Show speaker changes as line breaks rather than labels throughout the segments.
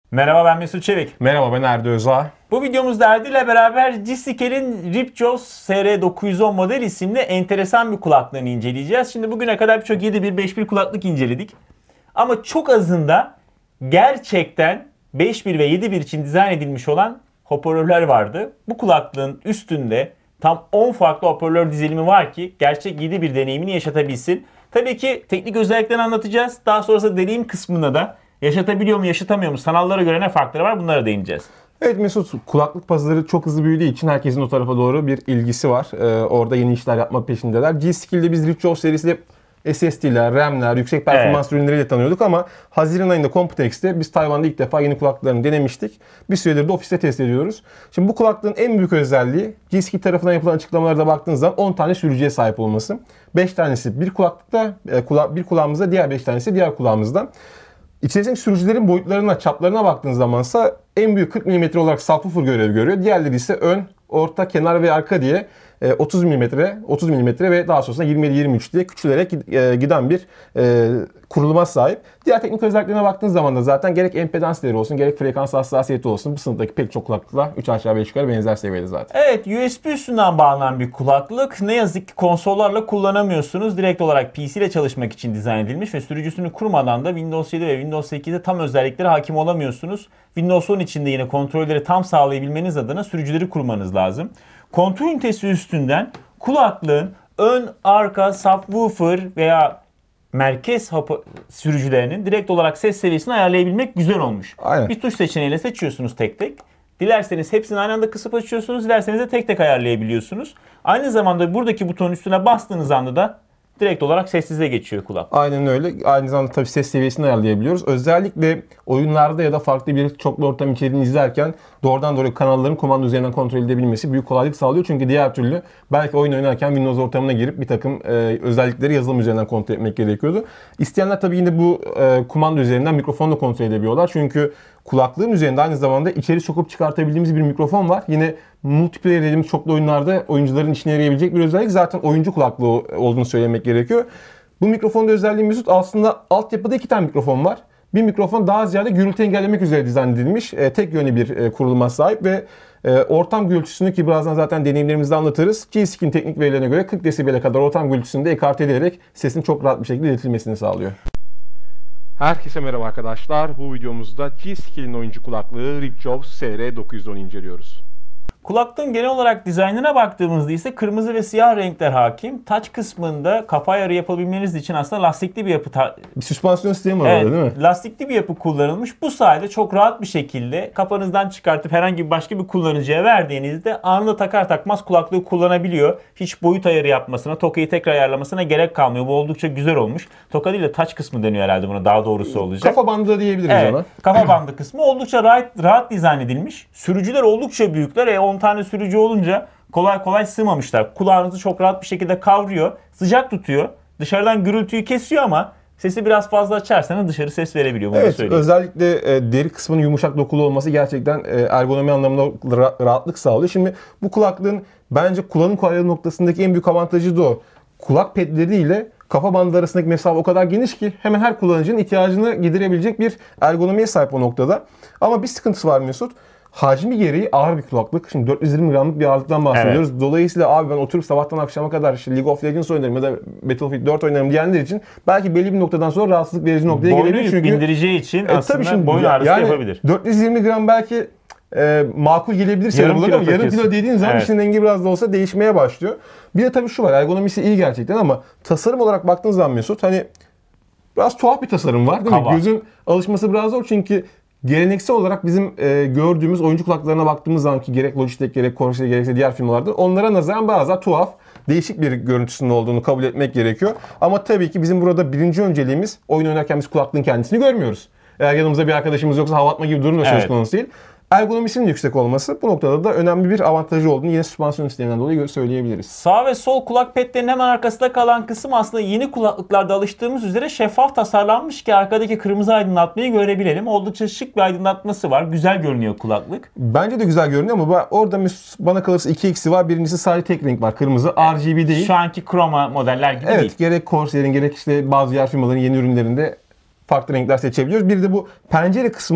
Merhaba, ben Mesut Çevik.
Merhaba, ben Erdi Özağ.
Bu videomuzda Erdi ile beraber G-Skill'in Ripjaws SR910 model isimli enteresan bir kulaklığını inceleyeceğiz. Şimdi bugüne kadar birçok 7.1, 5.1 kulaklık inceledik. Ama çok azında gerçekten 5.1 ve 7.1 için dizayn edilmiş olan hoparlörler vardı. Bu kulaklığın üstünde tam 10 farklı hoparlör dizilimi var ki gerçek 7.1 deneyimini yaşatabilsin. Tabii ki teknik özelliklerini anlatacağız. Daha sonrasında deneyim kısmında da yaşatabiliyor mu, yaşatamıyor mu, sanallara göre ne farkları var, bunlara değineceğiz.
Evet Mesut, kulaklık pazarı çok hızlı büyüdüğü için herkesin o tarafa doğru bir ilgisi var. Orada yeni işler yapma peşindeler. G-Skill'de biz Ripjaws serisiyle SSD'ler, RAM'ler, yüksek performans ürünleriyle tanıyorduk ama Haziran ayında Computex'te biz Tayvan'da ilk defa yeni kulaklıklarını denemiştik. Bir süredir de ofiste test ediyoruz. Şimdi bu kulaklığın en büyük özelliği G-Skill tarafından yapılan açıklamalarda baktığınız zaman 10 tane sürücüye sahip olması. 5 tanesi bir kulaklıkta, bir kulağımızda, diğer 5 tanesi diğer kulağımızda. İçerisindeki sürücülerin boyutlarına, çaplarına baktığınız zamansa en büyük 40 mm olarak subwoofer görev görüyor. Diğerleri ise ön, orta, kenar ve arka diye 30 mm ve daha sonrasında 27-23 diye küçülerek giden bir kuruluma sahip. Diğer teknik özelliklerine baktığınız zaman da zaten gerek empedans değeri olsun, gerek frekans hassasiyeti olsun bu sınıftaki pek çok kulaklıkla 3 aşağı 5 yukarı benzer seviyede zaten.
Evet, USB üstünden bağlanan bir kulaklık. Ne yazık ki konsollarla kullanamıyorsunuz. Direkt olarak PC ile çalışmak için dizayn edilmiş ve sürücüsünü kurmadan da Windows 7 ve Windows 8'de tam özelliklere hakim olamıyorsunuz. Windows 10 içinde yine kontrolleri tam sağlayabilmeniz adına sürücüleri kurmanız lazım. Kontrol ünitesi üstünden kulaklığın ön, arka, subwoofer veya merkez sürücülerinin direkt olarak ses seviyesini ayarlayabilmek güzel olmuş.
Aynen.
Bir tuş seçeneğiyle seçiyorsunuz tek tek. Dilerseniz hepsini aynı anda kısıp açıyorsunuz. Dilerseniz de tek tek ayarlayabiliyorsunuz. Aynı zamanda buradaki butonun üstüne bastığınız anda da direkt olarak sessize geçiyor kulak.
Aynen öyle. Aynı zamanda tabii ses seviyesini ayarlayabiliyoruz. Özellikle oyunlarda ya da farklı bir çoklu ortam içeriğini izlerken doğrudan doğruya kanalların kumanda üzerinden kontrol edebilmesi büyük kolaylık sağlıyor. Çünkü diğer türlü belki oyun oynarken Windows ortamına girip bir takım özellikleri yazılım üzerinden kontrol etmek gerekiyordu. İsteyenler tabii yine bu kumanda üzerinden mikrofonla kontrol edebiliyorlar. Çünkü kulaklığın üzerinde aynı zamanda içeri sokup çıkartabildiğimiz bir mikrofon var. Yine multiplayer dediğimiz çoklu oyunlarda oyuncuların işine yarayabilecek bir özellik. Zaten oyuncu kulaklığı olduğunu söylemek gerekiyor. Bu mikrofonda özelliği Mesut, aslında altyapıda 2 tane mikrofon var. Bir mikrofon daha ziyade gürültü engellemek üzere dizayn edilmiş. Tek yönlü bir kuruluma sahip ve ortam gürültüsünü, ki birazdan zaten deneyimlerimizde anlatırız, G-Skill'in teknik verilerine göre 40 desibel'e kadar ortam gürültüsünü de ekarte ederek sesin çok rahat bir şekilde iletilmesini sağlıyor. Herkese merhaba arkadaşlar. Bu videomuzda G-Skill'in oyuncu kulaklığı Ripjaws SR910 inceliyoruz.
Kulaklığın genel olarak dizaynına baktığımızda ise kırmızı ve siyah renkler hakim. Touch kısmında kafa ayarı yapabilmeniz için aslında lastikli bir yapı...
Bir süspansiyon sistemi var
evet,
orada değil mi?
Lastikli bir yapı kullanılmış. Bu sayede çok rahat bir şekilde kafanızdan çıkartıp herhangi bir başka bir kullanıcıya verdiğinizde anında takar takmaz kulaklığı kullanabiliyor. Hiç boyut ayarı yapmasına, tokayı tekrar ayarlamasına gerek kalmıyor. Bu oldukça güzel olmuş. Toka değil de touch kısmı deniyor herhalde buna, daha doğrusu olacak.
Kafa bandı da diyebiliriz
evet,
ona.
Kafa bandı kısmı oldukça rahat dizayn edilmiş. Sürücüler oldukça büyükler. 10 tane sürücü olunca kolay kolay sığmamışlar. Kulağınızı çok rahat bir şekilde kavruyor. Sıcak tutuyor. Dışarıdan gürültüyü kesiyor ama sesi biraz fazla açarsanız dışarı ses verebiliyor. Bunu
evet, özellikle deri kısmının yumuşak dokulu olması gerçekten ergonomi anlamında rahatlık sağlıyor. Şimdi bu kulaklığın bence kullanım kolaylığı noktasındaki en büyük avantajı da o. Kulak pedleri ile kafa bandı arasındaki mesafe o kadar geniş ki hemen her kullanıcının ihtiyacını giderebilecek bir ergonomiye sahip o noktada. Ama bir sıkıntısı var Mesut. Hacmi gereği ağır bir kulaklık. Şimdi 420 gramlık bir ağırlıktan bahsediyoruz. Evet. Dolayısıyla abi ben oturup sabahtan akşama kadar işte League of Legends oynarım ya da Battlefield 4 oynarım diyenler için belki belli bir noktadan sonra rahatsızlık verici noktaya gelebilir.
Çünkü bindireceği için aslında
şimdi,
boyun ağrısı
yani
yapabilir.
420 gram belki makul gelebilir şeyler olarak ama yarım kilo dediğin zaman evet, işin rengi biraz da olsa değişmeye başlıyor. Bir de tabii şu var, ergonomisi iyi gerçekten ama tasarım olarak baktığınız zaman Mesut, hani biraz tuhaf bir tasarım var değil mi? Gözün alışması biraz zor çünkü geleneksel olarak bizim gördüğümüz oyuncu kulaklarına baktığımız zaman ki gerek Logitech gerek Corsair gerekse diğer firmalarda onlara nazaran biraz daha tuhaf, değişik bir görüntüsünün olduğunu kabul etmek gerekiyor. Ama tabii ki bizim burada birinci önceliğimiz oyun oynarken biz kulaklığın kendisini görmüyoruz. Eğer yanımızda bir arkadaşımız yoksa hava atma gibi durum da söz konusu değil. Ergonomisinin yüksek olması bu noktada da önemli bir avantajı olduğunu yine süspansiyon sisteminden dolayı söyleyebiliriz.
Sağ ve sol kulak petlerinin hemen arkasında kalan kısım aslında yeni kulaklıklarda alıştığımız üzere şeffaf tasarlanmış ki arkadaki kırmızı aydınlatmayı görebilelim. Oldukça şık bir aydınlatması var. Güzel görünüyor kulaklık.
Bence de güzel görünüyor ama orada bana kalırsa 2x'i var. Birincisi sadece tek renk var. Kırmızı. RGB değil.
Şu anki Chroma modeller gibi
evet,
değil.
Gerek Corsair'in gerek işte bazı yer firmaların yeni ürünlerinde farklı renkler seçebiliyoruz. Bir de bu pencere kısmı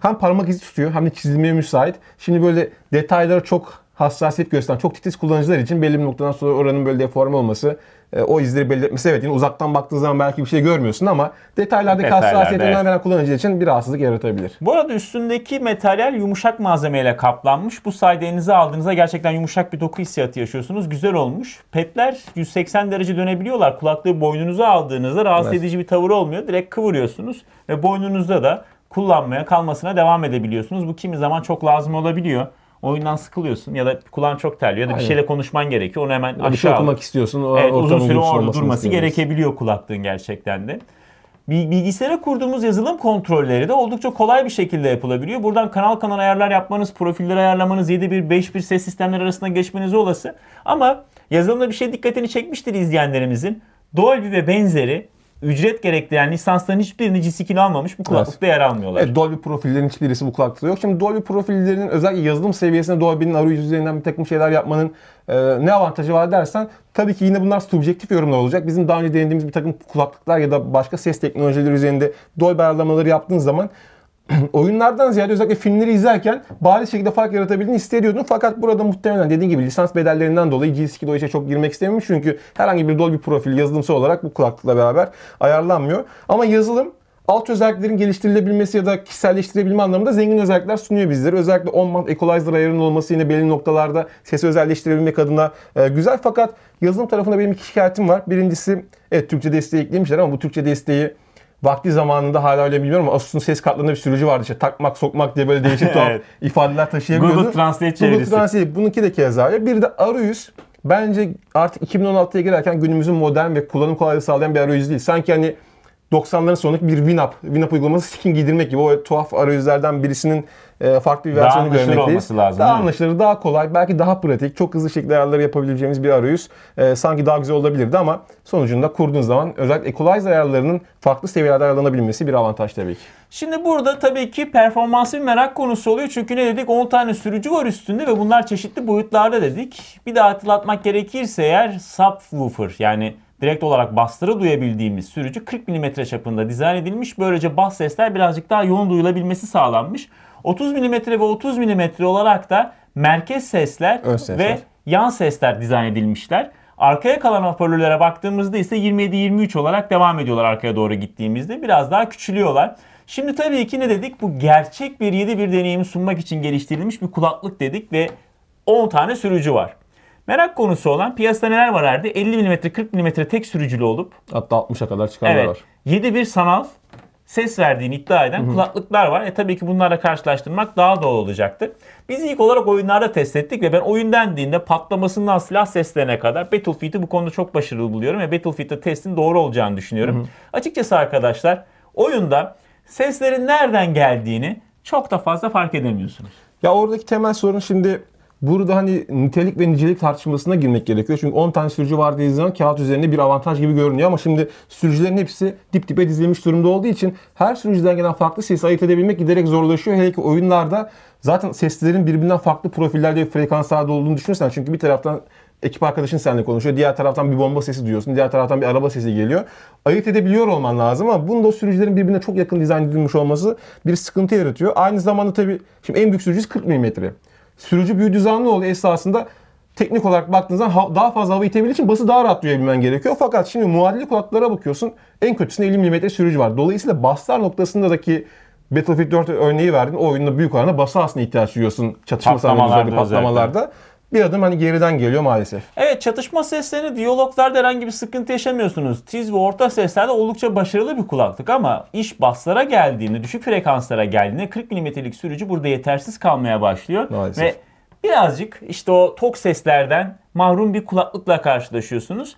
hem parmak izi tutuyor hem de çizilmeye müsait. Şimdi böyle detaylara çok hassasiyet gösteren, çok titiz kullanıcılar için belli bir noktadan sonra oranın böyle deforme olması, o izleri belli etmesi, evet, yine uzaktan baktığın zaman belki bir şey görmüyorsun ama detaylardaki hassasiyet önem veren kullanıcı için bir rahatsızlık yaratabilir.
Bu arada üstündeki materyal yumuşak malzemeyle kaplanmış. Bu sayede elinize aldığınızda gerçekten yumuşak bir doku hissiyatı yaşıyorsunuz. Güzel olmuş. Petler 180 derece dönebiliyorlar. Kulaklığı boynunuza aldığınızda rahatsız edici bir tavır olmuyor. Direkt kıvırıyorsunuz ve boynunuzda da kullanmaya, kalmasına devam edebiliyorsunuz. Bu kimi zaman çok lazım olabiliyor. Oyundan sıkılıyorsun ya da kulağın çok terliyor ya da bir şeyle konuşman gerekiyor. Onu hemen
Bir şey
aşağı al.
okumak istiyorsun. O
Evet, uzun süre orada
olmasını
durması
istiyoruz.
gerekebiliyor kulaklığın gerçekten de. Bilgisayara kurduğumuz yazılım kontrolleri de oldukça kolay bir şekilde yapılabiliyor. Buradan kanal kanal ayarlar yapmanız, profilleri ayarlamanız, 7.1, 5.1 ses sistemleri arasında geçmeniz olası. Ama yazılımda bir şey dikkatini çekmiştir izleyenlerimizin. Dolby ve benzeri ücret gerektiren lisansların hiçbirini G-Skill almamış, bu kulaklıkta yer almıyorlar.
Evet, Dolby profillerin hiçbirisi bu kulaklıkta yok. Şimdi Dolby profillerinin özellikle yazılım seviyesinde Dolby'nin arayüzü üzerinden bir takım şeyler yapmanın ne avantajı var dersen, tabii ki yine bunlar subjektif yorumlar olacak. Bizim daha önce denediğimiz bir takım kulaklıklar ya da başka ses teknolojileri üzerinde Dolby ayarlamaları yaptığın zaman oyunlardan ziyade özellikle filmleri izlerken bariz şekilde fark yaratabildiğini hissediyordun. Fakat burada muhtemelen dediğin gibi lisans bedellerinden dolayı G-Skill o işe çok girmek istememiş. Çünkü herhangi bir Dolby profil yazılımsal olarak bu kulaklıkla beraber ayarlanmıyor. Ama yazılım alt özelliklerin geliştirilebilmesi ya da kişiselleştirebilme anlamında zengin özellikler sunuyor bizlere. Özellikle on-band equalizer ayarının olması yine belli noktalarda sesi özelleştirebilmek adına güzel. Fakat yazılım tarafında benim iki şikayetim var. Birincisi, evet, Türkçe desteği eklemişler ama bu Türkçe desteği vakti zamanında hala öyle bilmiyorum ama Asus'un ses kartlarında bir sürücü vardı. İşte takmak, sokmak diye böyle değişik tuhaf
Evet.
ifadeler taşıyabiliyordu.
Google Translate çevirisi.
Google Translate, bununki de keza öyle. Bir de arayüz bence artık 2016'ya girerken günümüzün modern ve kullanım kolaylığı sağlayan bir arayüz değil. Sanki hani 90'ların sonundaki bir Winamp uygulaması skin giydirmek gibi, o tuhaf arayüzlerden birisinin farklı bir versiyonu görmekteyiz.
olması lazım,
Daha
değil mi?
anlaşılır, daha kolay, belki daha pratik, çok hızlı şekilde ayarları yapabileceğimiz bir arayüz. Sanki daha güzel olabilirdi ama sonucunda kurduğun zaman özellikle equalizer ayarlarının farklı seviyelerde ayarlanabilmesi bir avantaj tabii ki.
Şimdi burada tabii ki performansı bir merak konusu oluyor. Çünkü ne dedik? 10 tane sürücü var üstünde ve bunlar çeşitli boyutlarda dedik. Bir daha hatırlatmak gerekirse eğer, subwoofer, yani direkt olarak bastırı duyabildiğimiz sürücü 40 mm çapında dizayn edilmiş. Böylece bas sesler birazcık daha yoğun duyulabilmesi sağlanmış. 30 mm ve 30 mm olarak da merkez sesler ve yan sesler dizayn edilmişler. Arkaya kalan hoparlörlere baktığımızda ise 27-23 olarak devam ediyorlar arkaya doğru gittiğimizde. Biraz daha küçülüyorlar. Şimdi tabii ki ne dedik? Bu gerçek bir 7.1 deneyimi sunmak için geliştirilmiş bir kulaklık dedik ve 10 tane sürücü var. Merak konusu olan, piyasada neler var herhalde? 50 mm, 40 mm tek sürücülü olup
Hatta 60'a kadar çıkanlar var.
7.1 sanal ses verdiğini iddia eden kulaklıklar var. Tabii ki bunlarla karşılaştırmak daha doğal olacaktır. Biz ilk olarak oyunlarda test ettik ve ben oyun dendiğinde patlamasından silah seslerine kadar Battlefield'i bu konuda çok başarılı buluyorum ve Battlefield'da testin doğru olacağını düşünüyorum. Açıkçası arkadaşlar, oyunda seslerin nereden geldiğini çok da fazla fark edemiyorsunuz.
Ya oradaki temel sorun, şimdi burada hani nitelik ve nicelik tartışmasına girmek gerekiyor. Çünkü 10 tane sürücü var dediği zaman kağıt üzerinde bir avantaj gibi görünüyor ama şimdi sürücülerin hepsi dip dibe dizilmiş durumda olduğu için her sürücüden gelen farklı sesi ayırt edebilmek giderek zorlaşıyor. Hele ki oyunlarda zaten seslerin birbirinden farklı profillerde ve frekanslarda olduğunu düşünürsen, çünkü bir taraftan ekip arkadaşın seninle konuşuyor, diğer taraftan bir bomba sesi duyuyorsun, diğer taraftan bir araba sesi geliyor. Ayırt edebiliyor olman lazım ama bunda o sürücülerin birbirine çok yakın dizayn edilmiş olması bir sıkıntı yaratıyor. Aynı zamanda tabii şimdi en büyük sürücüsü 40 mm. Sürücü büyüdüğü zaman ne oluyor? Esasında teknik olarak baktığınız zaman daha fazla hava itebildiği için bası daha rahat duyabilmen gerekiyor. Fakat şimdi muadili kulaklıklara bakıyorsun, en kötüsünde 50 mm sürücü var. Dolayısıyla baslar noktasındaki Battlefield 4 örneği verdin. O oyunda büyük oranda basa aslında ihtiyaç duyuyorsun çatışma sahnelerinde, patlamalarda. Bir adım hani geriden geliyor maalesef.
Evet, çatışma seslerini diyaloglarda herhangi bir sıkıntı yaşamıyorsunuz. Tiz ve orta seslerde oldukça başarılı bir kulaklık ama iş baslara geldiğinde, düşük frekanslara geldiğinde 40 mm'lik sürücü burada yetersiz kalmaya başlıyor.
Maalesef.
Ve birazcık işte o tok seslerden mahrum bir kulaklıkla karşılaşıyorsunuz.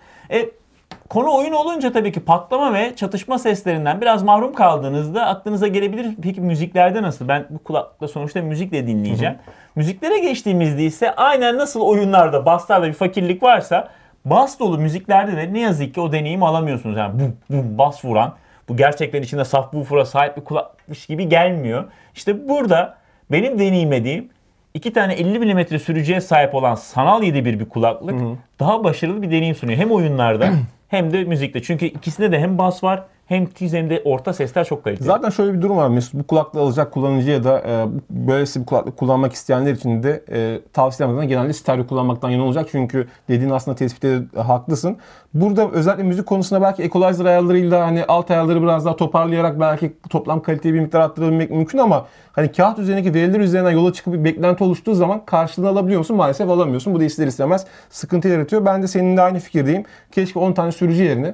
Konu oyun olunca tabii ki patlama ve çatışma seslerinden biraz mahrum kaldığınızda aklınıza gelebilir. Peki müziklerde nasıl? Ben bu kulaklıkla sonuçta müzikle dinleyeceğim. Müziklere geçtiğimizde ise aynen nasıl oyunlarda basslarda bir fakirlik varsa, bas dolu müziklerde de ne yazık ki o deneyimi alamıyorsunuz. Yani bu bas vuran, bu gerçekten içinde subwoofer'a sahip bir kulaklıkmış gibi gelmiyor. İşte burada benim deneyimlediğim 2 tane 50 mm sürücüye sahip olan sanal 7.1 bir kulaklık daha başarılı bir deneyim sunuyor. Hem oyunlarda hem de müzikte. Çünkü ikisinde de hem bas var hem tiz hem de orta sesler çok kaliteli.
Zaten şöyle bir durum var Mesut. Bu kulaklığı alacak kullanıcıya da böylesi bir kulaklık kullanmak isteyenler için de tavsiyem genelde stereo kullanmaktan yana olacak. Çünkü dediğin aslında tespitte haklısın. Burada özellikle müzik konusunda belki equalizer ayarlarıyla hani alt ayarları biraz daha toparlayarak belki toplam kaliteyi bir miktar arttırabilmek mümkün ama hani kağıt üzerindeki veriler üzerinden yola çıkıp bir beklenti oluştuğu zaman karşılığını alabiliyor musun? Maalesef alamıyorsun. Bu da ister istemez sıkıntı yaratıyor. Ben de seninle aynı fikirdeyim. Keşke 10 tane sürücü yerine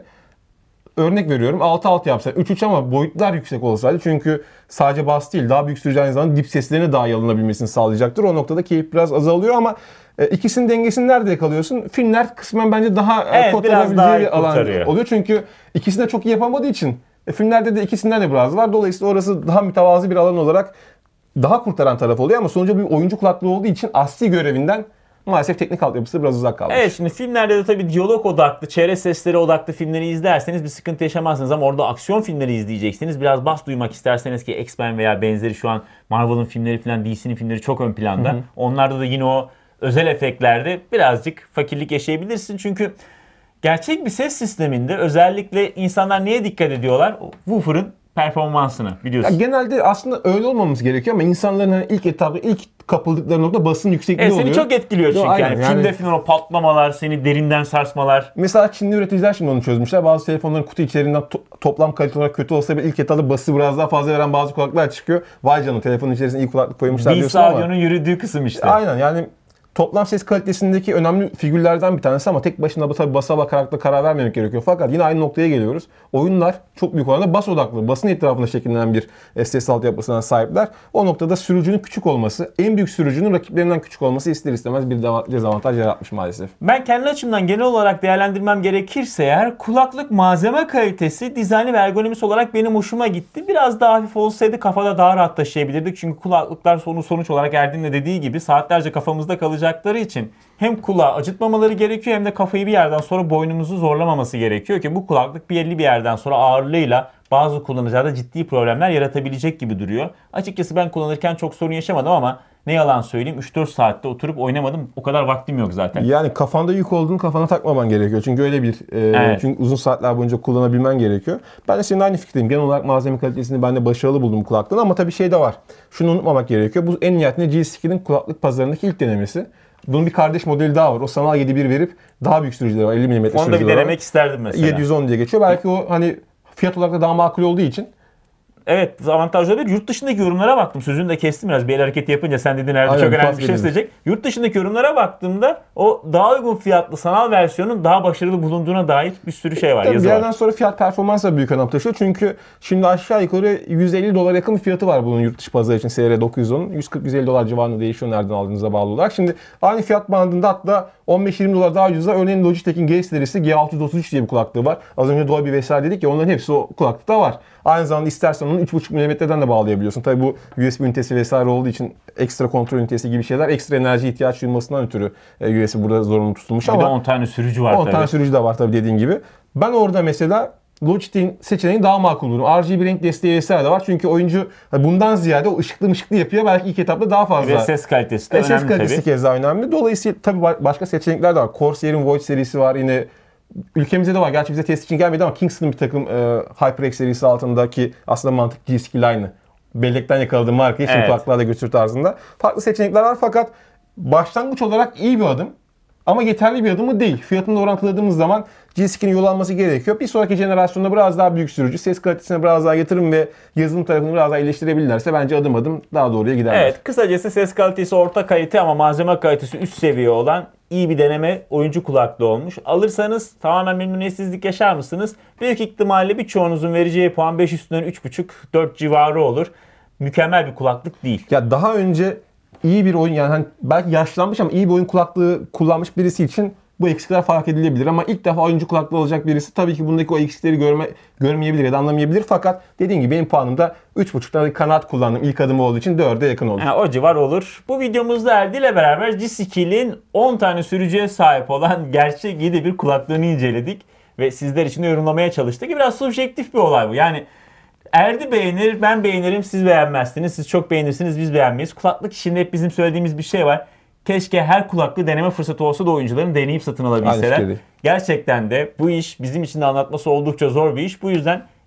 örnek veriyorum 6-6 yapsa 3-3 ama boyutlar yüksek olsaydı çünkü sadece bas değil daha büyük sürücü aynı zamanda dip seslerine daha iyi alınabilmesini sağlayacaktır. O noktada keyif biraz azalıyor ama ikisinin dengesini nerede yakalıyorsun? Filmler kısmen bence daha
kurtarabileceği
bir alan oluyor. Çünkü ikisi de çok iyi yapamadığı için filmlerde de ikisinden de biraz var. Dolayısıyla orası daha mütevazı bir alan olarak daha kurtaran taraf oluyor ama sonuçta bir oyuncu kulaklığı olduğu için asli görevinden maalesef teknik altyapısı biraz uzak kalmış.
Evet, şimdi filmlerde de tabii diyalog odaklı, çevre sesleri odaklı filmleri izlerseniz bir sıkıntı yaşamazsınız ama orada aksiyon filmleri izleyeceksiniz. Biraz bas duymak isterseniz ki X-Men veya benzeri şu an Marvel'ın filmleri falan DC'nin filmleri çok ön planda. Hı hı. Onlarda da yine o özel efektlerde birazcık fakirlik yaşayabilirsin. Çünkü gerçek bir ses sisteminde özellikle insanlar neye dikkat ediyorlar? Woofer'ın performansını biliyorsun.
Ya genelde aslında öyle olmamız gerekiyor ama insanların ilk etapta ilk kapıldıkları nokta basın yüksekliği oluyor.
Seni çok etkiliyor çünkü yani filmde falan o patlamalar, seni derinden sarsmalar.
Mesela Çinli üreticiler şimdi onu çözmüşler. Bazı telefonların kutu içerisinden toplam kalite olarak kötü olsa bile ilk etapta bası biraz daha fazla veren bazı kulaklıklar çıkıyor. Vay canına telefonun içerisine iyi kulaklık koymuşlar diyorsun ama.
Audio'nun yürüdüğü kısım işte.
Aynen yani toplam ses kalitesindeki önemli figürlerden bir tanesi ama tek başına tabii basa bakarak da karar vermemek gerekiyor. Fakat yine aynı noktaya geliyoruz. Oyunlar çok büyük oranda bas odaklı, basın etrafında şekillenen bir ses altyapısına sahipler. O noktada sürücünün küçük olması, en büyük sürücünün rakiplerinden küçük olması ister istemez bir dezavantaj yaratmış maalesef.
Ben kendi açımdan genel olarak değerlendirmem gerekirse eğer kulaklık malzeme kalitesi, dizaynı ve ergonomisi olarak benim hoşuma gitti. Biraz daha hafif olsaydı kafada daha rahat taşıyabilirdik. Çünkü kulaklıklar sonuç olarak Erdin'le dediği gibi saatlerce kafamızda kalacak için hem kulağı acıtmamaları gerekiyor hem de kafayı bir yerden sonra boynumuzu zorlamaması gerekiyor ki bu kulaklık belli bir yerden sonra ağırlığıyla bazı kullanıcılarda ciddi problemler yaratabilecek gibi duruyor. Açıkçası ben kullanırken çok sorun yaşamadım ama ne yalan söyleyeyim 3-4 saatte oturup oynamadım. O kadar vaktim yok zaten.
Yani kafanda yük olduğunu kafana takmaman gerekiyor. Çünkü öyle bir
evet.
Çünkü uzun saatler boyunca kullanabilmen gerekiyor. Ben de senin aynı fikirdeyim. Genel olarak malzeme kalitesini ben de başarılı buldum bu kulaklığın ama tabii şey de var. Şunu unutmamak gerekiyor. Bu en nihayetinde G2'nin kulaklık pazarındaki ilk denemesi. Bunun bir kardeş modeli daha var. O sanal 7.1 verip daha büyük sürücüleri var. 50 mm sürücüleri var.
Onu da bir denemek isterdim mesela.
710 diye geçiyor. Belki o hani fiyat olarak da daha makul olduğu için.
Evet, avantajlı olabilir. Yurt dışındaki yorumlara baktım. Sözünü de kestim biraz. Bir el hareketi yapınca sen dedin herhalde çok önemli bir şey söyleyecek. Yurt dışındaki yorumlara baktığımda o daha uygun fiyatlı sanal versiyonun daha başarılı bulunduğuna dair bir sürü şey var.
Tabii
yazı
bir yerden
var.
sonra fiyat performans da büyük önem taşıyor. Çünkü şimdi aşağı yukarı $150 yakın bir fiyatı var bunun yurt dışı pazarı için SR910'un. $140-150 civarında değişiyor nereden aldığınıza bağlı olarak. Şimdi aynı fiyat bandında hatta $15-20 daha ucuza örneğin Logitech'in G serisi G633 diye bir kulaklığı var. Az önce Dolby vesaire dedik ya onların hepsi o kulaklıkta var. Aynı zamanda istersen onu 3.5 mm'den de bağlayabiliyorsun. Tabii bu USB ünitesi vesaire olduğu için ekstra kontrol ünitesi gibi şeyler ekstra enerji ihtiyaç duymasından ötürü USB burada zorunlu tutulmuş ama.
Bir de 10 tane sürücü var
10 tane sürücü de var tabii dediğin gibi. Ben orada mesela Logitech'in seçeneğini daha makul bulurum. RGB renk desteği vesaire de var. Çünkü oyuncu bundan ziyade o ışıklı yapıyor. Belki ilk etapta daha fazla.
Ve ses kalitesi de önemli tabii.
Ses kalitesi keza önemli. Dolayısıyla tabii başka seçenekler de var. Corsair'in Void serisi var. Yine ülkemizde de var. Gerçi bize test için gelmedi ama Kingston'ın bir takım HyperX serisi altındaki aslında mantık G-Skill aynı. Bellekten yakaladığı markayı şimdi kulaklıklarda götür tarzında. Farklı seçenekler var fakat başlangıç olarak iyi bir adım. Ama yeterli bir adım mı değil. Fiyatını orantıladığımız zaman G-Skill'in yol alması gerekiyor. Bir sonraki jenerasyonda biraz daha büyük sürücü, ses kalitesine biraz daha yatırım ve yazılım tarafını biraz daha iyileştirebilirlerse bence adım adım daha doğruya giderler.
Evet, kısacası ses kalitesi orta kalite ama malzeme kalitesi üst seviye olan iyi bir deneme oyuncu kulaklığı olmuş. Alırsanız tamamen memnuniyetsizlik yaşar mısınız? Büyük ihtimalle birçoğunuzun vereceği puan 5 üstünden 3.5-4 civarı olur. Mükemmel bir kulaklık değil.
Ya daha önce iyi bir oyun yani hani belki yaşlanmış ama iyi bir oyun kulaklığı kullanmış birisi için bu eksikler fark edilebilir ama ilk defa oyuncu kulaklığı alacak birisi tabii ki bundaki o eksikleri görmeyebilir ya da anlamayabilir fakat dediğim gibi benim puanım da 3.5'tan kanat kullandım ilk adımı olduğu için 4'e yakın oldu.
O civar olur. Bu videomuzda Erdi ile beraber G-Skill'in 10 tane sürücüye sahip olan gerçek 7.1 kulaklığını inceledik ve sizler için de yorumlamaya çalıştık. Biraz subjektif bir olay bu. Yani Erdi beğenir, ben beğenirim, siz beğenmezsiniz. Siz çok beğenirsiniz, biz beğenmeyiz. Kulaklık işinde hep bizim söylediğimiz bir şey var. Keşke her kulaklığı deneme fırsatı olsa da oyuncuların deneyip satın alabilseler. Gerçekten de bu iş bizim için de anlatması oldukça zor bir iş. Bu yüzden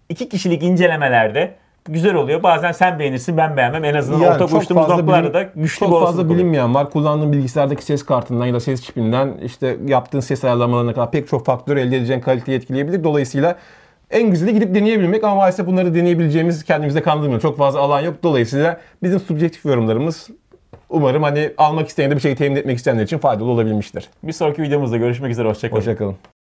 2 kişilik incelemelerde güzel oluyor. Bazen sen beğenirsin, ben beğenmem. En azından
Yani
ortak
çok
uçtuğumuz
fazla
noktalarda da güçlü bir
çok
olasılık
fazla
oluyor.
bilinmeyen var. Kullandığın bilgisayardaki ses kartından ya da ses çipinden işte yaptığın ses ayarlamalarına kadar pek çok faktör elde edeceğin kaliteyi etkileyebilir. Dolayısıyla en güzeli gidip deneyebilmek ama maalesef bunları deneyebileceğimiz kendimizde kandırmıyor. Çok fazla alan yok. Dolayısıyla bizim subjektif yorumlarımız umarım hani almak isteyen de bir şey temin etmek isteyenler için faydalı olabilmiştir.
Bir sonraki videomuzda görüşmek üzere. Hoşça kalın.
Hoşça kalın.